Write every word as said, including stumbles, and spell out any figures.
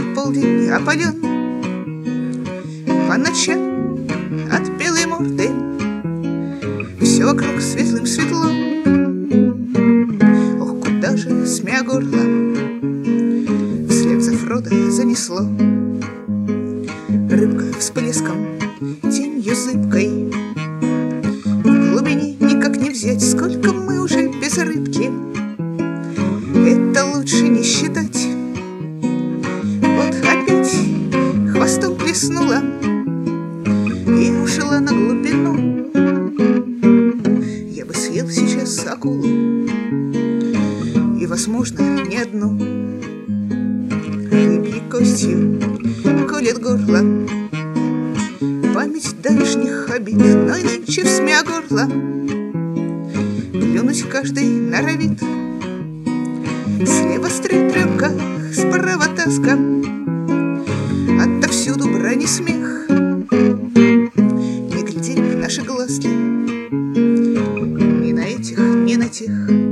полдень опален, по ночам от белой морды все вокруг светлым светло. Ох, куда же, смея горло, вслед за Фродо занесло. Рыбка всплеском, тенью зыбкой, в глубине никак не взять, сколько мы уже без рыбки. Это лучше не считать. Вот опять хвостом плеснула и ушла на глубину. Я бы съел сейчас акулу, и, возможно, не одну. Рыбьей костью колет горло память давешних обид, но и нынче всмя горло плюнуть каждый норовит. Слева стрель трёпка, справа тоска, отовсюду брань и смех. Не глядели наши глазки ни на этих, ни на тех.